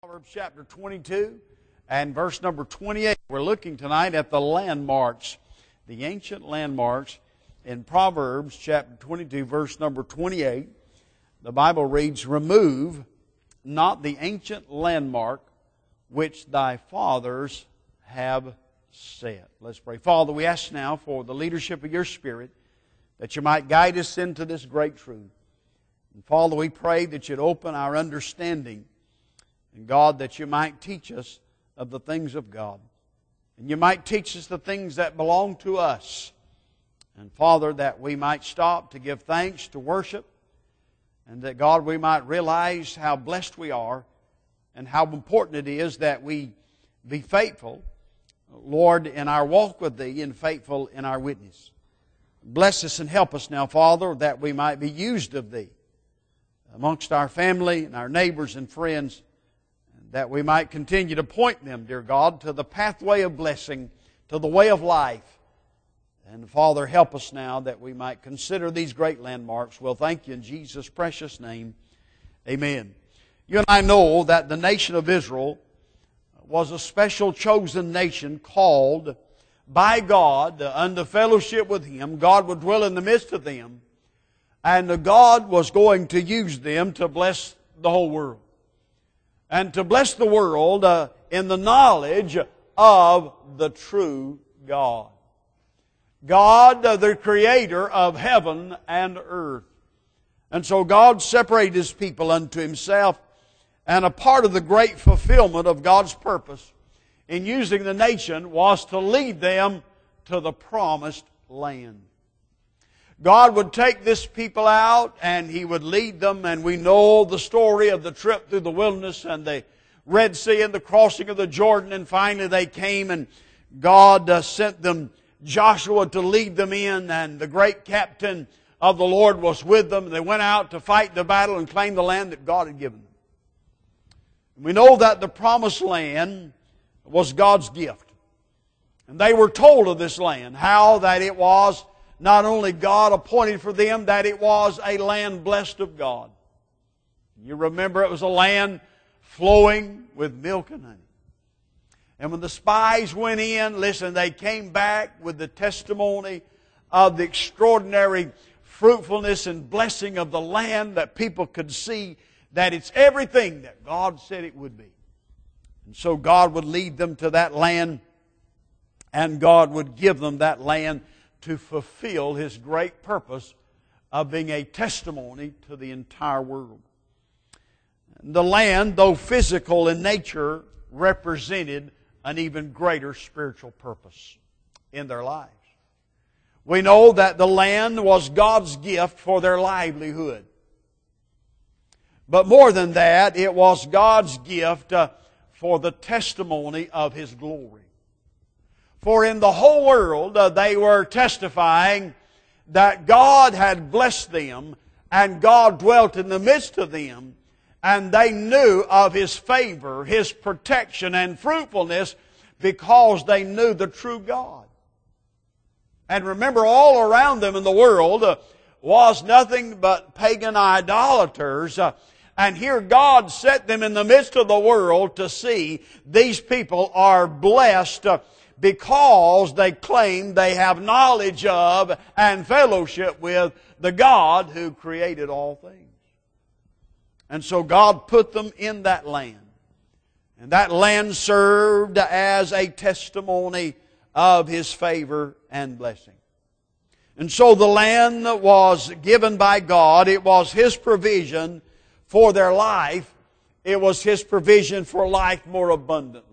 Proverbs chapter 22 and verse number 28. We're looking tonight at the landmarks, the ancient landmarks in Proverbs chapter 22, verse number 28. The Bible reads, "Remove not the ancient landmark which thy fathers have set." Let's pray. Father, we ask now for the leadership of your Spirit that you might guide us into this great truth. And Father, we pray that you'd open our understanding. And God, that you might teach us of the things of God. And you might teach us the things that belong to us. And Father, that we might stop to give thanks, to worship. And that God, we might realize how blessed we are and how important it is that we be faithful, Lord, in our walk with Thee and faithful in our witness. Bless us and help us now, Father, that we might be used of Thee amongst our family and our neighbors and friends, that we might continue to point them, dear God, to the pathway of blessing, to the way of life. And Father, help us now that we might consider these great landmarks. We'll thank you in Jesus' precious name. Amen. You and I know that the nation of Israel was a special chosen nation called by God unto fellowship with Him. God would dwell in the midst of them. And God was going to use them to bless the whole world. And to bless the world in the knowledge of the true God. God, the Creator of heaven and earth. And so God separated His people unto Himself. And a part of the great fulfillment of God's purpose in using the nation was to lead them to the promised land. God would take this people out and He would lead them, and we know the story of the trip through the wilderness and the Red Sea and the crossing of the Jordan, and finally they came and God sent them Joshua to lead them in, and the great captain of the Lord was with them. They went out to fight the battle and claim the land that God had given them. We know that the promised land was God's gift. And they were told of this land, how that it was not only God appointed for them, that it was a land blessed of God. You remember it was a land flowing with milk and honey. And when the spies went in, listen, they came back with the testimony of the extraordinary fruitfulness and blessing of the land, that people could see that it's everything that God said it would be. And so God would lead them to that land, and God would give them that land to fulfill His great purpose of being a testimony to the entire world. The land, though physical in nature, represented an even greater spiritual purpose in their lives. We know that the land was God's gift for their livelihood. But more than that, it was God's gift for the testimony of His glory. For in the whole world, they were testifying that God had blessed them and God dwelt in the midst of them, and they knew of His favor, His protection and fruitfulness because they knew the true God. And remember, all around them in the world was nothing but pagan idolaters. And here God set them in the midst of the world to see these people are blessed because they claim they have knowledge of and fellowship with the God who created all things. And so God put them in that land. And that land served as a testimony of His favor and blessing. And so the land was given by God. It was His provision for their life. It was His provision for life more abundantly.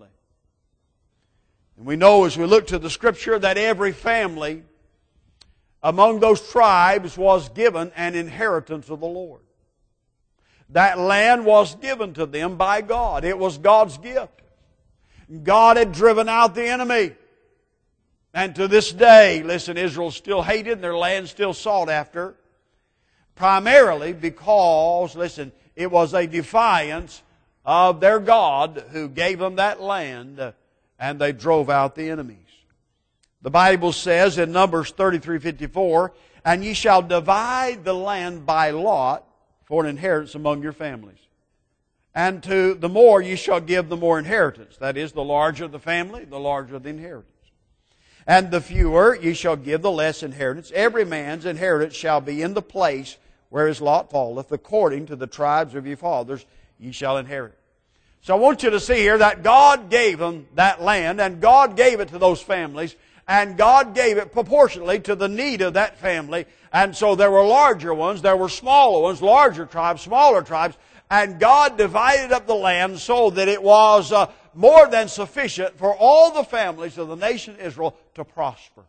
And we know as we look to the Scripture that every family among those tribes was given an inheritance of the Lord. That land was given to them by God. It was God's gift. God had driven out the enemy. And to this day, listen, Israel's still hated and their land still sought after. Primarily because, listen, it was a defiance of their God who gave them that land, and they drove out the enemies. The Bible says in Numbers 33:54, "And ye shall divide the land by lot for an inheritance among your families. And to the more ye shall give the more inheritance. That is, the larger the family, the larger the inheritance. And the fewer ye shall give, the less inheritance. Every man's inheritance shall be in the place where his lot falleth, according to the tribes of your fathers ye shall inherit. So I want you to see here that God gave them that land, and God gave it to those families, and God gave it proportionally to the need of that family. And so there were larger ones, there were smaller ones, larger tribes, smaller tribes, and God divided up the land so that it was more than sufficient for all the families of the nation of Israel to prosper.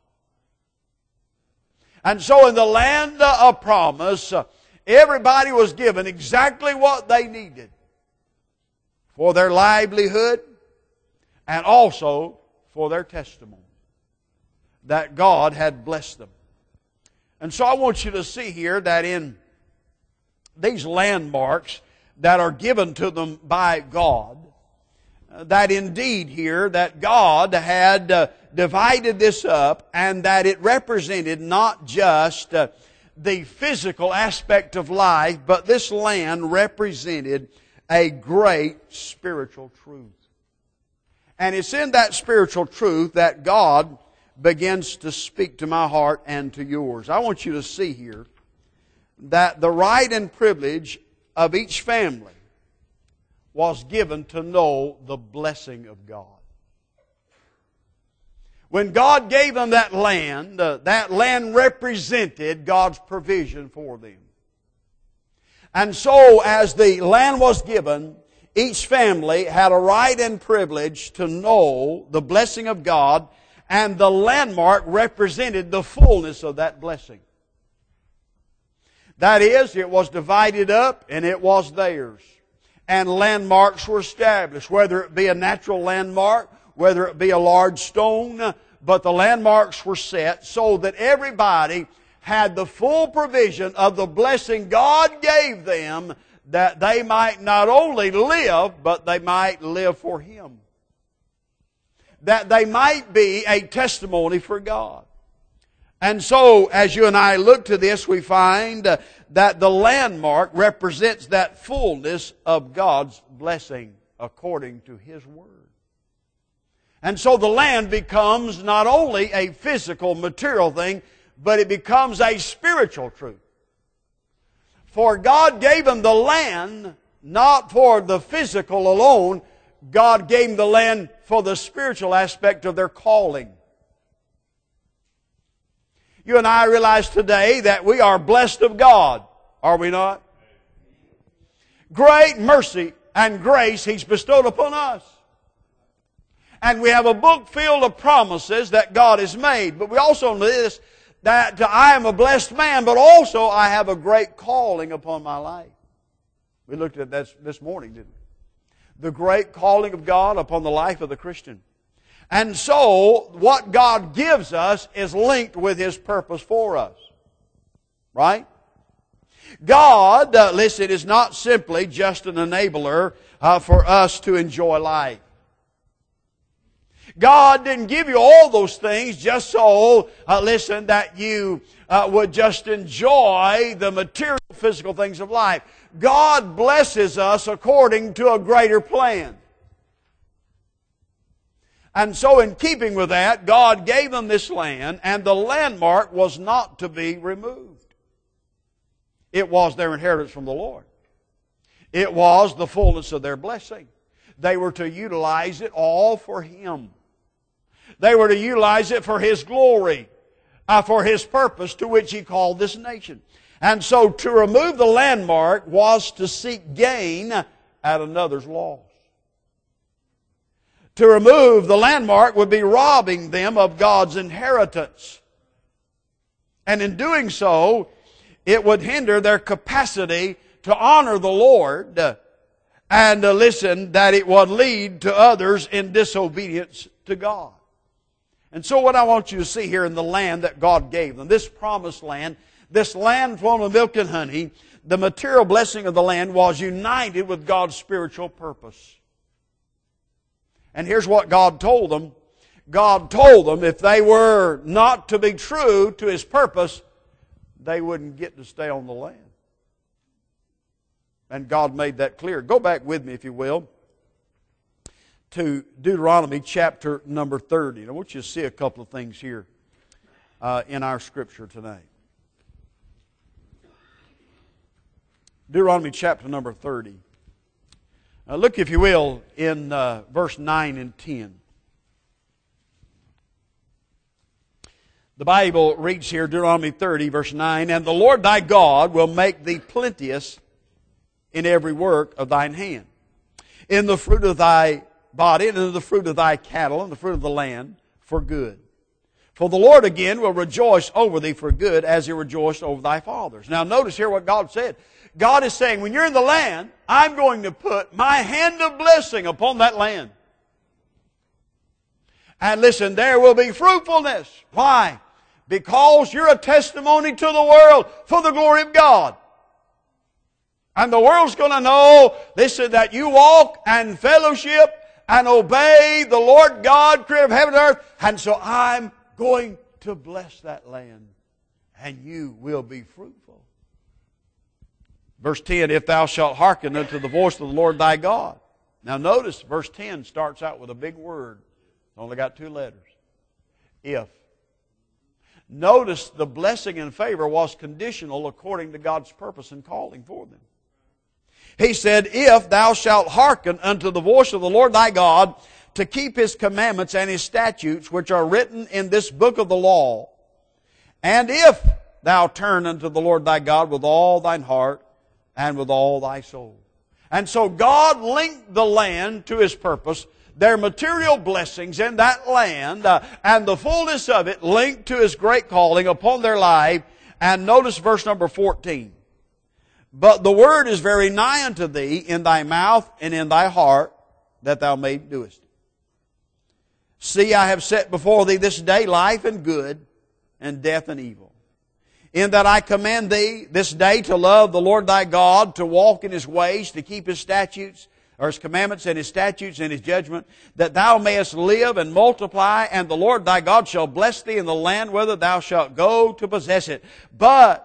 And so in the land of promise, everybody was given exactly what they needed for their livelihood and also for their testimony that God had blessed them. And so I want you to see here that in these landmarks that are given to them by God, that indeed here that God had divided this up, and that it represented not just the physical aspect of life, but this land represented a great spiritual truth. And it's in that spiritual truth that God begins to speak to my heart and to yours. I want you to see here that the right and privilege of each family was given to know the blessing of God. When God gave them that land represented God's provision for them. And so as the land was given, each family had a right and privilege to know the blessing of God, and the landmark represented the fullness of that blessing. That is, it was divided up and it was theirs. And landmarks were established, whether it be a natural landmark, whether it be a large stone, but the landmarks were set so that everybody had the full provision of the blessing God gave them, that they might not only live, but they might live for Him. That they might be a testimony for God. And so, as you and I look to this, we find that the landmark represents that fullness of God's blessing according to His Word. And so the land becomes not only a physical, material thing, but it becomes a spiritual truth. For God gave them the land not for the physical alone. God gave them the land for the spiritual aspect of their calling. You and I realize today that we are blessed of God, are we not? Great mercy and grace He's bestowed upon us. And we have a book filled of promises that God has made. But we also know this, that I am a blessed man, but also I have a great calling upon my life. We looked at that this morning, didn't we? The great calling of God upon the life of the Christian. And so, what God gives us is linked with His purpose for us. Right? God, listen, is not simply just an enabler for us to enjoy life. God didn't give you all those things just so, that you would just enjoy the material, physical things of life. God blesses us according to a greater plan. And so in keeping with that, God gave them this land, and the landmark was not to be removed. It was their inheritance from the Lord. It was the fullness of their blessing. They were to utilize it all for Him. They were to utilize it for His glory, for His purpose to which He called this nation. And so to remove the landmark was to seek gain at another's loss. To remove the landmark would be robbing them of God's inheritance. And in doing so, it would hinder their capacity to honor the Lord, and listen, that it would lead to others in disobedience to God. And so what I want you to see here in the land that God gave them, this promised land, this land flowing with milk and honey, the material blessing of the land was united with God's spiritual purpose. And here's what God told them. God told them if they were not to be true to His purpose, they wouldn't get to stay on the land. And God made that clear. Go back with me, if you will, to Deuteronomy chapter number 30. And I want you to see a couple of things here in our scripture tonight. Deuteronomy chapter number 30. Now look, if you will, in verse 9 and 10. The Bible reads here, Deuteronomy 30, verse 9, "And the Lord thy God will make thee plenteous in every work of thine hand, in the fruit of thy body, and in the fruit of thy cattle, and the fruit of the land, for good. For the Lord again will rejoice over thee for good, as he rejoiced over thy fathers." Now notice here what God said. God is saying, when you're in the land, I'm going to put my hand of blessing upon that land. And listen, there will be fruitfulness. Why? Because you're a testimony to the world for the glory of God. And the world's going to know, listen, that you walk and fellowship and obey the Lord God, creator of heaven and earth. And so I'm going to bless that land, and you will be fruitful. Verse 10, "If thou shalt hearken unto the voice of the Lord thy God." Now notice, verse 10 starts out with a big word. It's only got 2 letters. If. Notice the blessing and favor was conditional according to God's purpose and calling for them. He said, "If thou shalt hearken unto the voice of the Lord thy God, to keep His commandments and His statutes, which are written in this book of the law, and if thou turn unto the Lord thy God with all thine heart and with all thy soul." And so God linked the land to His purpose. Their material blessings in that land and the fullness of it linked to His great calling upon their life. And notice verse number 14. "But the word is very nigh unto thee, in thy mouth and in thy heart, that thou mayest do it. See, I have set before thee this day life and good, and death and evil. In that I command thee this day to love the Lord thy God, to walk in His ways, to keep His statutes, or His commandments and His statutes and His judgment, that thou mayest live and multiply, and the Lord thy God shall bless thee in the land whither thou shalt go to possess it. But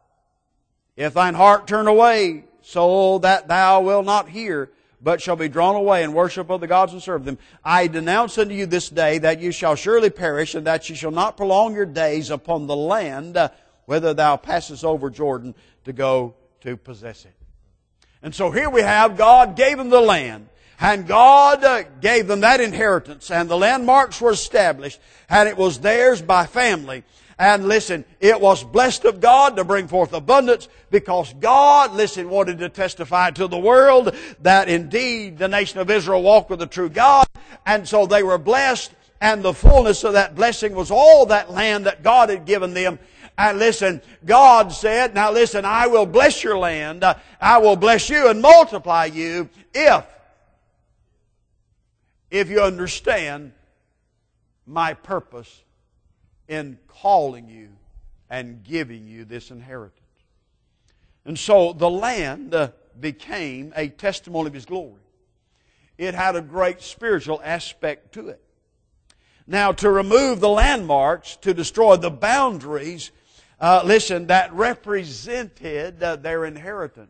if thine heart turn away, so that thou wilt not hear, but shall be drawn away and worship other gods and serve them, I denounce unto you this day that you shall surely perish, and that you shall not prolong your days upon the land whither thou passest over Jordan to go to possess it." And so here we have, God gave them the land. And God gave them that inheritance. And the landmarks were established. And it was theirs by family. And listen, it was blessed of God to bring forth abundance, because God, listen, wanted to testify to the world that indeed the nation of Israel walked with the true God. And so they were blessed. And the fullness of that blessing was all that land that God had given them. And listen, God said, now listen, I will bless your land. I will bless you and multiply you if you understand my purpose in calling you and giving you this inheritance. And so the land became a testimony of His glory. It had a great spiritual aspect to it. Now, to remove the landmarks, to destroy the boundaries, that represented their inheritance.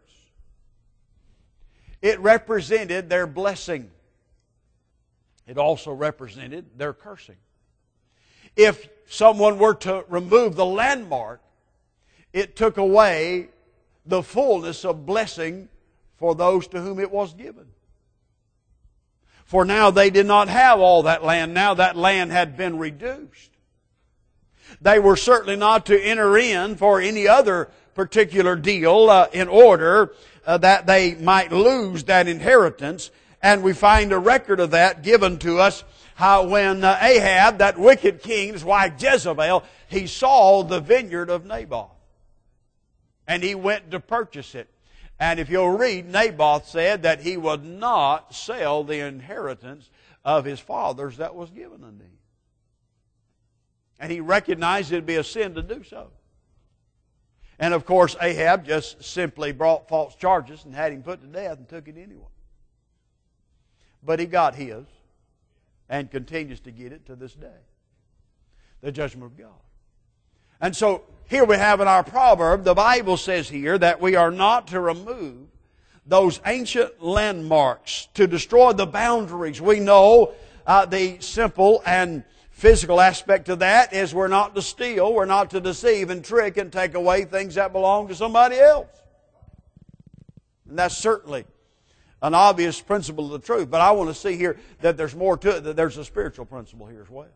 It represented their blessing. It also represented their cursing. If someone were to remove the landmark, it took away the fullness of blessing for those to whom it was given. For now they did not have all that land. Now that land had been reduced. They were certainly not to enter in for any other particular deal in order that they might lose that inheritance. And we find a record of that given to us, how when Ahab, that wicked king, his wife Jezebel, he saw the vineyard of Naboth. And he went to purchase it. And if you'll read, Naboth said that he would not sell the inheritance of his fathers that was given unto him. And he recognized it would be a sin to do so. And of course, Ahab just simply brought false charges and had him put to death and took it anyway. But he got his and continues to get it to this day. The judgment of God. And so here we have in our proverb, the Bible says here that we are not to remove those ancient landmarks, to destroy the boundaries. We know the simple and physical aspect of that is we're not to steal, we're not to deceive and trick and take away things that belong to somebody else. And that's certainly an obvious principle of the truth. But I want to see here that there's more to it, that there's a spiritual principle here as well.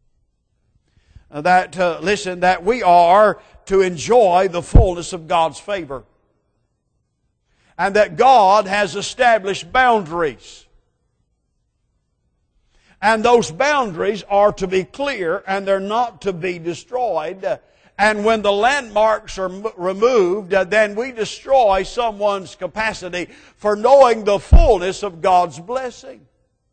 That we are to enjoy the fullness of God's favor. And that God has established boundaries. And those boundaries are to be clear and they're not to be destroyed. And when the landmarks are removed, then we destroy someone's capacity for knowing the fullness of God's blessing.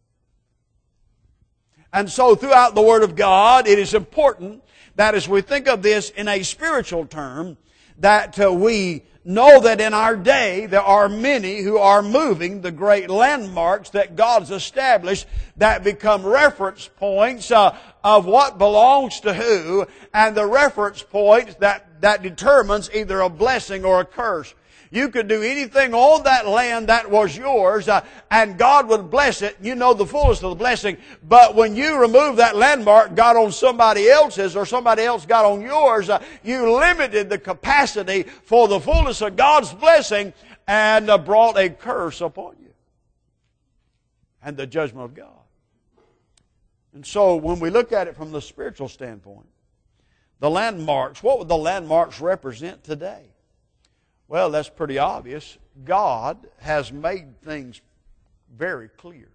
And so throughout the Word of God, it is important that as we think of this in a spiritual term, that we know that in our day there are many who are moving the great landmarks that God's established that become reference points of what belongs to who, and the reference points that determines either a blessing or a curse. You could do anything on that land that was yours, and God would bless it. You know the fullness of the blessing. But when you remove that landmark, got on somebody else's, or somebody else got on yours, you limited the capacity for the fullness of God's blessing and brought a curse upon you. And the judgment of God. And so when we look at it from the spiritual standpoint, the landmarks, what would the landmarks represent today? Well, that's pretty obvious. God has made things very clear.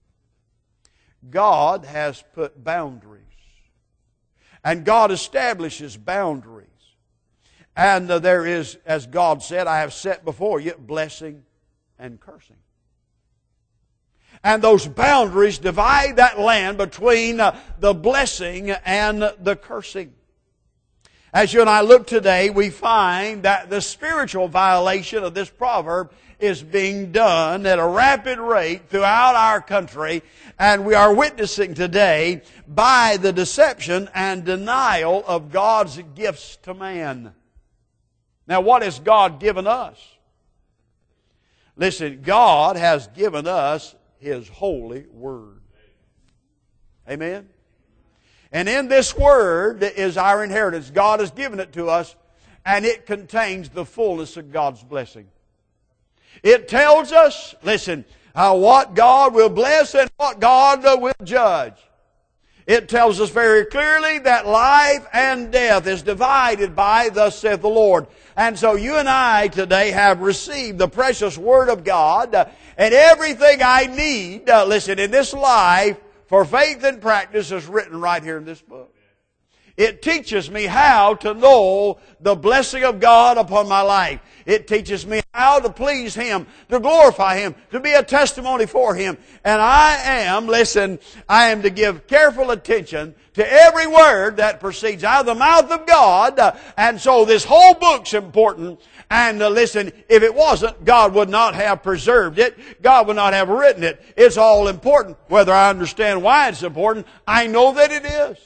God has put boundaries. And God establishes boundaries. And there is, as God said, I have set before you blessing and cursing. And those boundaries divide that land between the blessing and the cursing. As you and I look today, we find that the spiritual violation of this proverb is being done at a rapid rate throughout our country, and we are witnessing today by the deception and denial of God's gifts to man. Now, what has God given us? Listen, God has given us His holy Word. Amen? And in this Word is our inheritance. God has given it to us, and it contains the fullness of God's blessing. It tells us, listen, what God will bless and what God will judge. It tells us very clearly that life and death is divided by thus saith the Lord. And so you and I today have received the precious Word of God, and everything I need, listen, in this life, for faith and practice is written right here in this book. It teaches me how to know the blessing of God upon my life. It teaches me how to please Him, to glorify Him, to be a testimony for Him. And I am to give careful attention to every word that proceeds out of the mouth of God. And so this whole book's important. And listen, if it wasn't, God would not have preserved it. God would not have written it. It's all important. Whether I understand why it's important, I know that it is.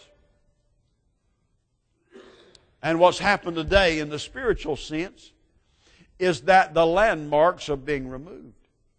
And what's happened today in the spiritual sense is that the landmarks are being removed.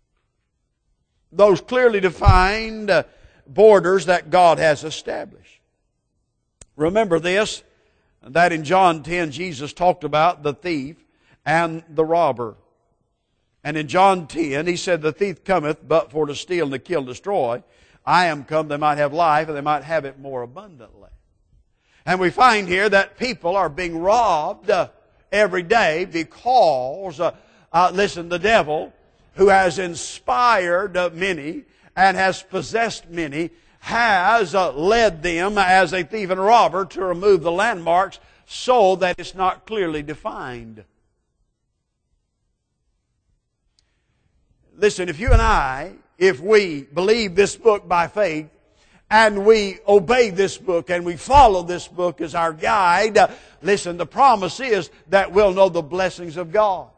Those clearly defined borders that God has established. Remember this, that in John 10 Jesus talked about the thief and the robber. And in John 10 He said, the thief cometh but for to steal and to kill and destroy. I am come they might have life and they might have it more abundantly. And we find here that people are being robbed every day because, the devil, who has inspired many and has possessed many, has led them as a thief and robber to remove the landmarks so that it's not clearly defined. Listen, if you and I, if we believe this book by faith, and we obey this book and we follow this book as our guide, listen, the promise is that we'll know the blessings of God.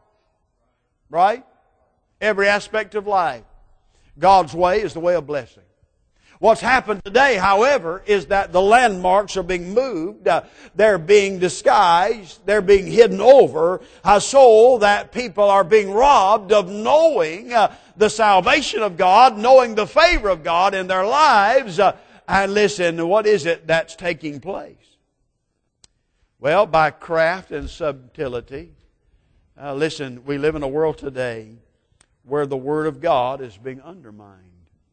Right? Every aspect of life. God's way is the way of blessing. What's happened today, however, is that the landmarks are being moved, they're being disguised, they're being hidden over, so that people are being robbed of knowing the salvation of God, knowing the favor of God in their lives. And listen, what is it that's taking place? Well, by craft and subtlety. Listen, we live in a world today where the Word of God is being undermined.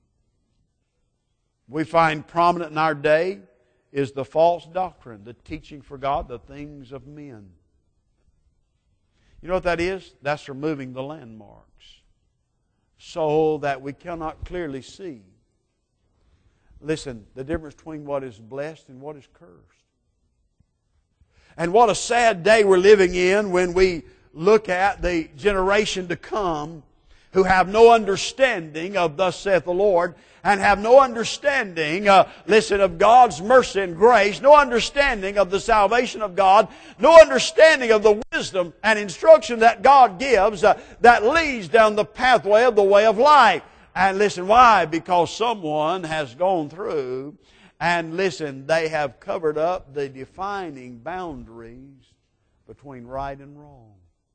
We find prominent in our day is the false doctrine, the teaching for God, the things of men. You know what that is? That's removing the landmarks so that we cannot clearly see. Listen, the difference between what is blessed and what is cursed. And what a sad day we're living in when we look at the generation to come who have no understanding of thus saith the Lord, and have no understanding, of God's mercy and grace, no understanding of the salvation of God, no understanding of the wisdom and instruction that God gives that leads down the pathway of the way of life. And listen, why? Because someone has gone through and they have covered up the defining boundaries between right and wrong.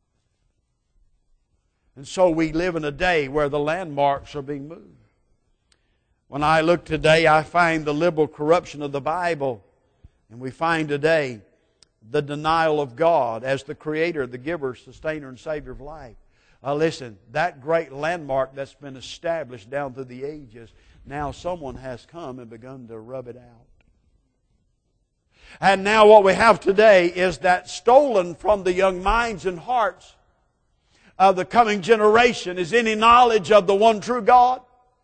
And so we live in a day where the landmarks are being moved. When I look today, I find the liberal corruption of the Bible. And we find today the denial of God as the Creator, the Giver, Sustainer, and Savior of life. Listen, that great landmark that's been established down through the ages, now someone has come and begun to rub it out. And now what we have today is that stolen from the young minds and hearts of the coming generation is any knowledge of the one true God.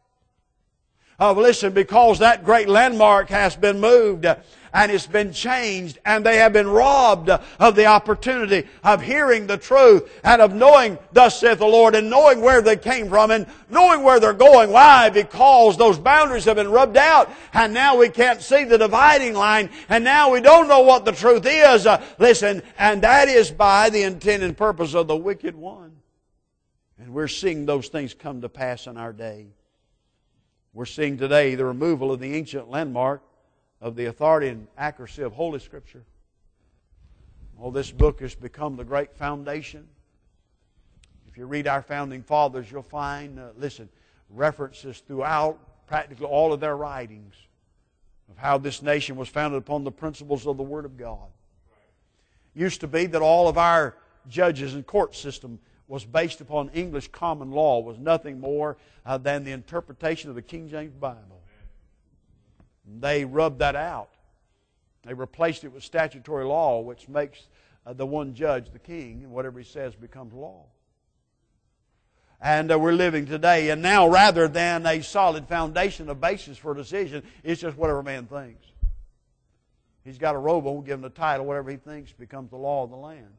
Because that great landmark has been moved and it's been changed, and they have been robbed of the opportunity of hearing the truth and of knowing thus saith the Lord, and knowing where they came from and knowing where they're going. Why? Because those boundaries have been rubbed out, and now we can't see the dividing line, and now we don't know what the truth is. And that is by the intent and purpose of the wicked one. And we're seeing those things come to pass in our day. We're seeing today the removal of the ancient landmark of the authority and accuracy of Holy Scripture. This book has become the great foundation. If you read our founding fathers, you'll find, references throughout practically all of their writings of how this nation was founded upon the principles of the Word of God. It used to be that all of our judges and court system was based upon English common law, was nothing more than the interpretation of the King James Bible. They rubbed that out. They replaced it with statutory law, which makes the one judge the king, and whatever he says becomes law. And we're living today, and now rather than a solid foundation, a basis for a decision, it's just whatever man thinks. He's got a robe on, give him the title, whatever he thinks becomes the law of the land.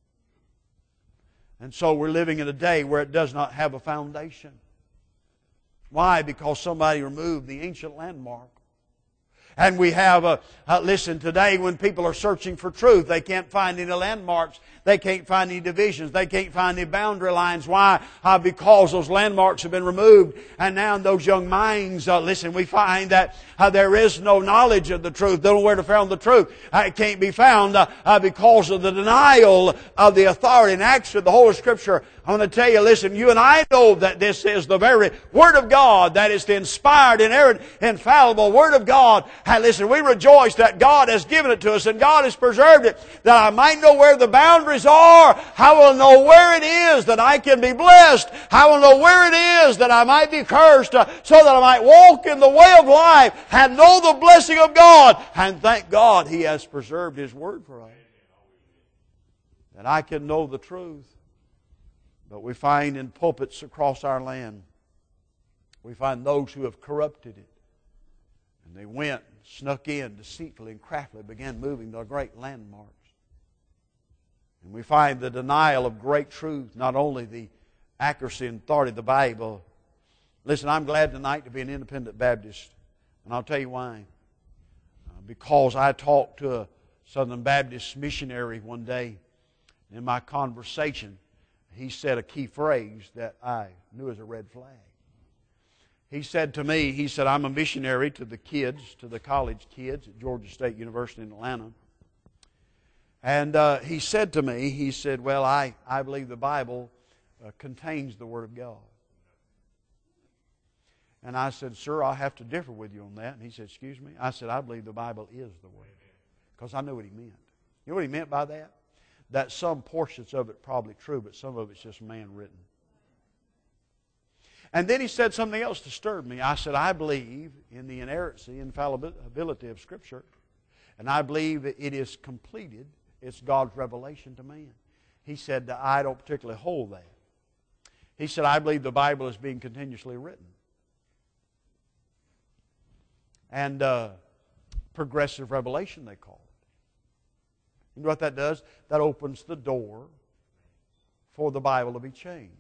And so we're living in a day where it does not have a foundation. Why? Because somebody removed the ancient landmark. And we have, today when people are searching for truth, they can't find any landmarks. They can't find any divisions. They can't find any boundary lines. Why? Because those landmarks have been removed. And now in those young minds, we find that there is no knowledge of the truth. They don't know where to find the truth. It can't be found because of the denial of the authority and action of the Holy Scripture. I want to tell you, you and I know that this is the very Word of God, that is the inspired, inerrant, infallible Word of God. And we rejoice that God has given it to us and God has preserved it, that I might know where the boundaries are. I will know where it is that I can be blessed. I will know where it is that I might be cursed, so that I might walk in the way of life and know the blessing of God. And thank God He has preserved His Word for us, that I can know the truth. But we find in pulpits across our land, we find those who have corrupted it. And they went, snuck in, deceitfully and craftily began moving the great landmarks. And we find the denial of great truth, not only the accuracy and authority of the Bible. I'm glad tonight to be an independent Baptist. And I'll tell you why. Because I talked to a Southern Baptist missionary one day. In my conversation, he said a key phrase that I knew as a red flag. he said to me, he said, I'm a missionary to the kids, to the college kids at Georgia State University in Atlanta. And he said to me, he said, well, I believe the Bible contains the Word of God. And I said, sir, I'll have to differ with you on that. And he said, excuse me? I said, I believe the Bible is the Word. Because I knew what he meant. You know what he meant by that? That some portions of it probably true, but some of it's just man-written. And then he said something else disturbed me. I said, I believe in the inerrancy, infallibility of Scripture. And I believe that it is completed. It's God's revelation to man. He said, I don't particularly hold that. He said, I believe the Bible is being continuously written. And progressive revelation, they call it. You know what that does? That opens the door for the Bible to be changed.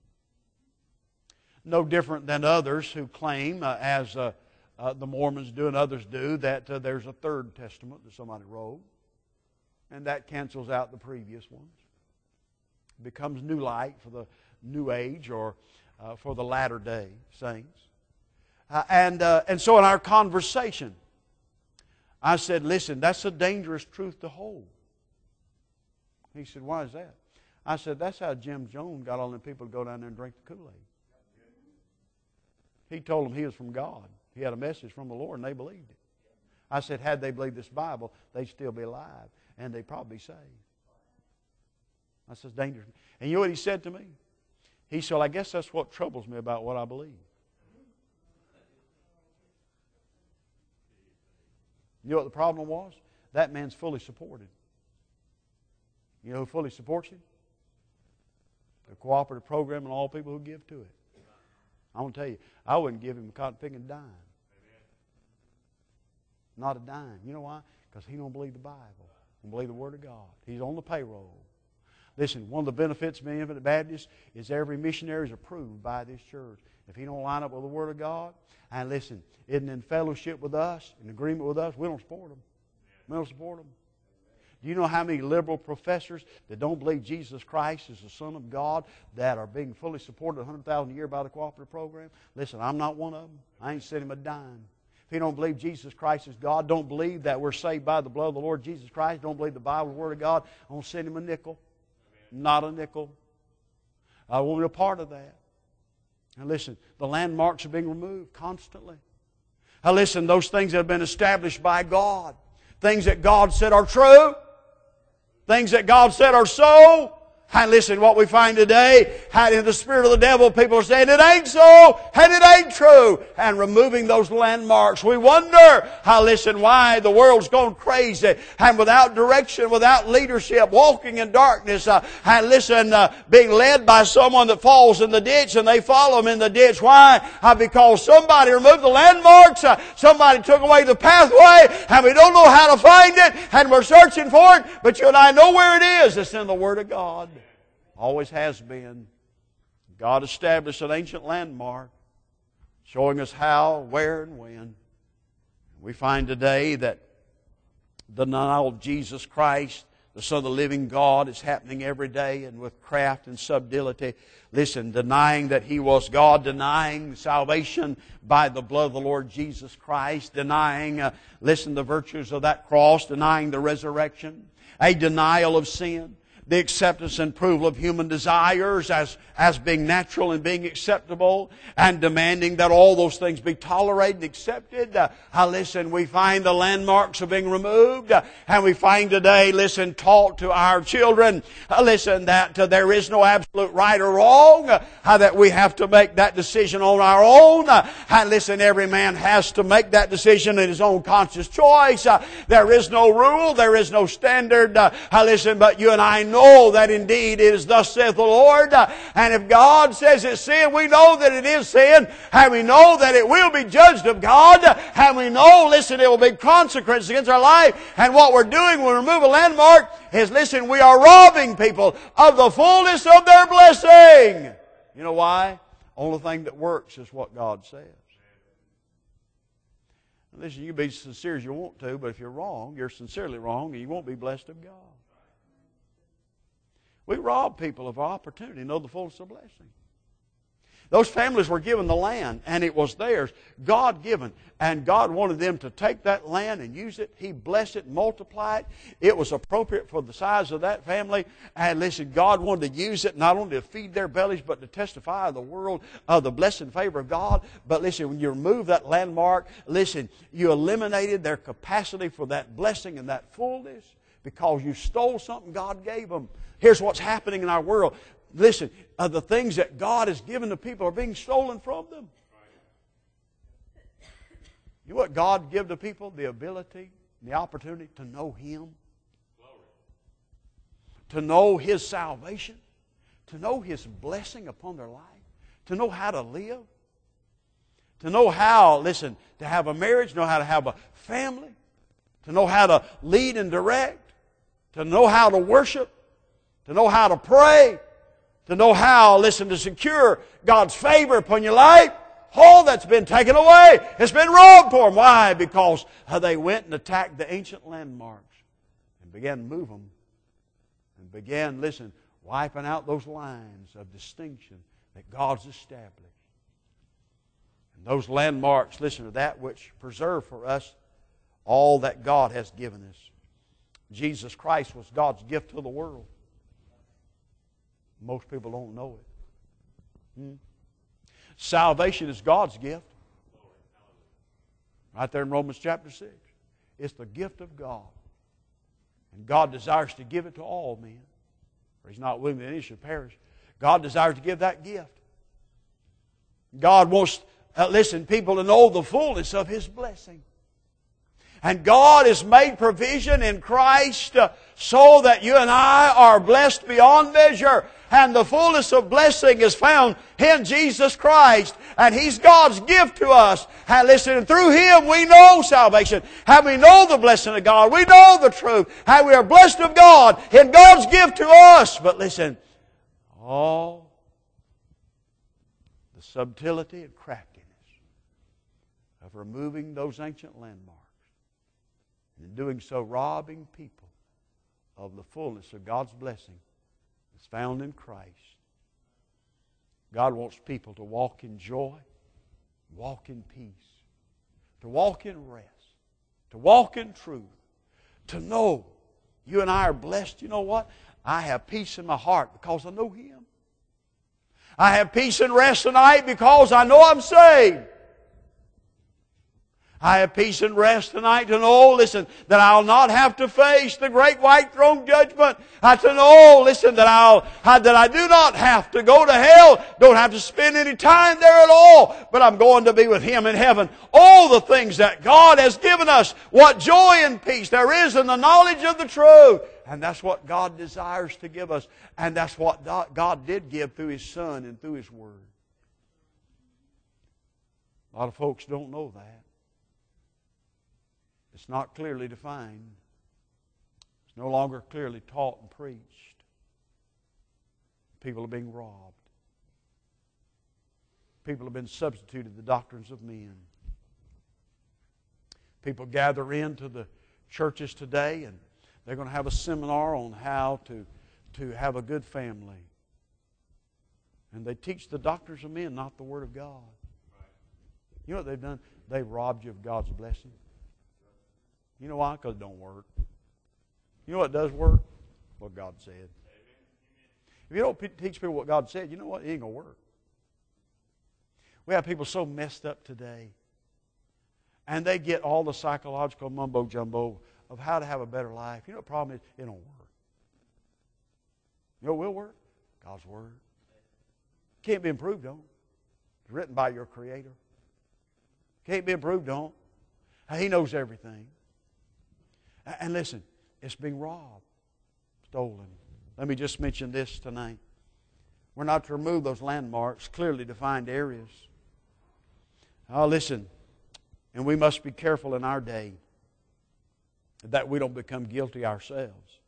No different than others who claim, as the Mormons do and others do, that there's a third testament that somebody wrote. And that cancels out the previous ones. It becomes new light for the new age or for the latter day saints. And so in our conversation, I said, listen, that's a dangerous truth to hold. He said, why is that? I said, that's how Jim Jones got all them people to go down there and drink the Kool-Aid. He told them he was from God. He had a message from the Lord and they believed it. I said, had they believed this Bible, they'd still be alive and they'd probably be saved. I said, it's dangerous. And you know what he said to me? He said, well, I guess that's what troubles me about what I believe. You know what the problem was? That man's fully supported. You know who fully supports him? The cooperative program and all people who give to it. I want to tell you, I wouldn't give him a cotton picking dime. Not a dime. You know why? Because he don't believe the Bible. He don't believe the Word of God. He's on the payroll. Listen, one of the benefits of being Infinite Baptist is every missionary is approved by this church. If he don't line up with the Word of God, and listen, isn't in fellowship with us, in agreement with us, we don't support them. We don't support them. Do you know how many liberal professors that don't believe Jesus Christ is the Son of God that are being fully supported $100,000 a year by the cooperative program? Listen, I'm not one of them. I ain't sent him a dime. If he don't believe Jesus Christ is God, don't believe that we're saved by the blood of the Lord Jesus Christ, don't believe the Bible, the Word of God, I won't send him a nickel. Not a nickel. I won't be a part of that. And listen, the landmarks are being removed constantly. Now listen, those things that have been established by God, things that God said are true, things that God said are so. And listen, what we find today, in the spirit of the devil, people are saying it ain't so, and it ain't true, and removing those landmarks. We wonder, why the world's gone crazy, and without direction, without leadership, walking in darkness, being led by someone that falls in the ditch, and they follow him in the ditch. Why? Because somebody removed the landmarks, somebody took away the pathway, and we don't know how to find it, and we're searching for it, but you and I know where it is. It's in the Word of God. Always has been. God established an ancient landmark showing us how, where, and when. We find today that the denial of Jesus Christ, the Son of the living God, is happening every day and with craft and subtlety. Listen, denying that He was God, denying salvation by the blood of the Lord Jesus Christ, denying, the virtues of that cross, denying the resurrection, a denial of sin, the acceptance and approval of human desires as being natural and being acceptable, and demanding that all those things be tolerated and accepted. We find the landmarks are being removed, and we find today, taught to our children, that there is no absolute right or wrong, that we have to make that decision on our own, and every man has to make that decision in his own conscious choice. There is no rule, there is no standard, but you and I know that indeed it is thus saith the Lord. And if God says it's sin, we know that it is sin. And we know that it will be judged of God. And we know, it will be consequences against our life. And what we're doing when we remove a landmark is, we are robbing people of the fullness of their blessing. You know why? Only thing that works is what God says. Listen, you be sincere as you want to, but if you're wrong, you're sincerely wrong, and you won't be blessed of God. We rob people of our opportunity to know the fullness of blessing. Those families were given the land, and it was theirs, God-given. And God wanted them to take that land and use it. He blessed it, multiplied it. It was appropriate for the size of that family. And listen, God wanted to use it not only to feed their bellies, but to testify to the world of the blessed and favor of God. But listen, when you remove that landmark, listen, you eliminated their capacity for that blessing and that fullness because you stole something God gave them. Here's what's happening in our world. Listen, the things that God has given to people are being stolen from them. You know what God give to people? The ability, the opportunity to know Him. To know His salvation. To know His blessing upon their life. To know how to live. To know how, listen, to have a marriage, know how to have a family. To know how to lead and direct. To know how to worship. To know how to pray. To know how, listen, to secure God's favor upon your life. All that's been taken away. It's been robbed for them. Why? Because they went and attacked the ancient landmarks and began to move them. And began, listen, wiping out those lines of distinction that God's established. And those landmarks, listen, are that which preserve for us all that God has given us. Jesus Christ was God's gift to the world. Most people don't know it. Salvation is God's gift. Right there in Romans chapter 6. It's the gift of God. And God desires to give it to all men. For He's not willing that any should perish. God desires to give that gift. God wants, people to know the fullness of His blessing. And God has made provision in Christ so that you and I are blessed beyond measure. And the fullness of blessing is found in Jesus Christ. And He's God's gift to us. And listen, through Him we know salvation. How we know the blessing of God. We know the truth. How we are blessed of God in God's gift to us. But listen, all the subtlety and craftiness of removing those ancient landmarks. And in doing so, robbing people of the fullness of God's blessing that's found in Christ. God wants people to walk in joy, walk in peace, to walk in rest, to walk in truth, to know you and I are blessed. You know what? I have peace in my heart because I know Him. I have peace and rest tonight because I know I'm saved. I have peace and rest tonight to know, listen, that I'll not have to face the great white throne judgment. To know, listen, that I do not have to go to hell. Don't have to spend any time there at all. But I'm going to be with Him in heaven. All the things that God has given us. What joy and peace there is in the knowledge of the truth. And that's what God desires to give us. And that's what God did give through His Son and through His Word. A lot of folks don't know that. It's not clearly defined. It's no longer clearly taught and preached. People are being robbed. People have been substituted the doctrines of men. People gather into the churches today and they're going to have a seminar on how to have a good family. And they teach the doctrines of men, not the Word of God. You know what they've done? They've robbed you of God's blessing. You know why? Because it don't work. You know what does work? What God said. If you don't teach people what God said, you know what? It ain't going to work. We have people so messed up today. And they get all the psychological mumbo-jumbo of how to have a better life. You know what the problem is? It don't work. You know what will work? God's Word. Can't be improved on. It's written by your Creator. Can't be improved on. He knows everything. And listen, it's being robbed, stolen. Let me just mention this tonight. We're not to remove those landmarks, clearly defined areas. Listen, and we must be careful in our day that we don't become guilty ourselves.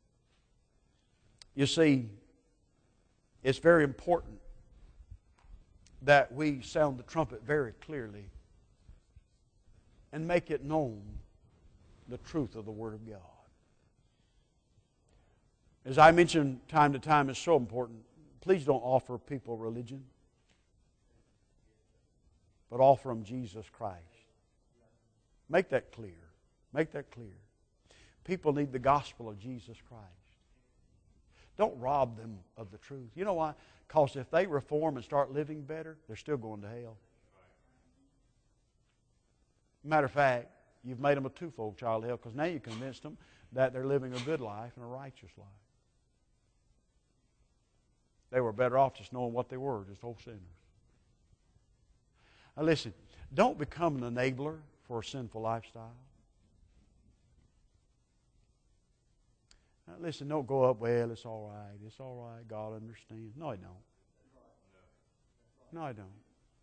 You see, it's very important that we sound the trumpet very clearly and make it known the truth of the Word of God. As I mention time to time, it's so important. Please don't offer people religion. but offer them Jesus Christ. Make that clear. Make that clear. People need the gospel of Jesus Christ. Don't rob them of the truth. You know why? Because if they reform and start living better, they're still going to hell. Matter of fact, you've made them a twofold child of hell because now you convinced them that they're living a good life and a righteous life. They were better off just knowing what they were, just old sinners. Now listen, don't become an enabler for a sinful lifestyle. Now listen, don't go up, well, it's all right, God understands. No, I don't. No, I don't.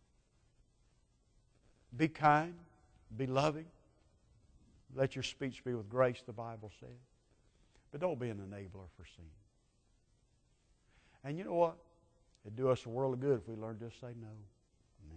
Be kind, be loving. Let your speech be with grace, the Bible says. But don't be an enabler for sin. And you know what? It'd do us a world of good if we learned to just say no. No.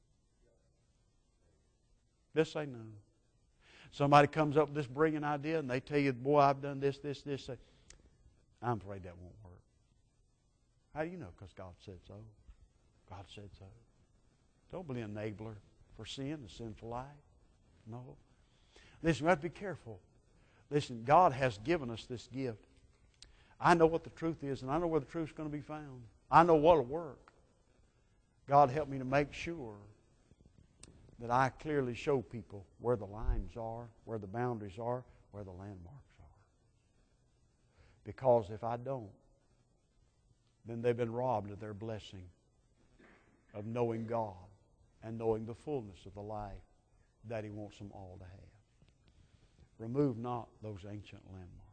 Just say no. Somebody comes up with this brilliant idea and they tell you, boy, I've done this. I'm afraid that won't work. How do you know? Because God said so. God said so. Don't be an enabler for sin, a sinful life. No. Listen, we have to be careful. Listen, God has given us this gift. I know what the truth is, and I know where the truth's going to be found. I know what will work. God help me to make sure that I clearly show people where the lines are, where the boundaries are, where the landmarks are. Because if I don't, then they've been robbed of their blessing of knowing God and knowing the fullness of the life that He wants them all to have. Remove not those ancient landmarks.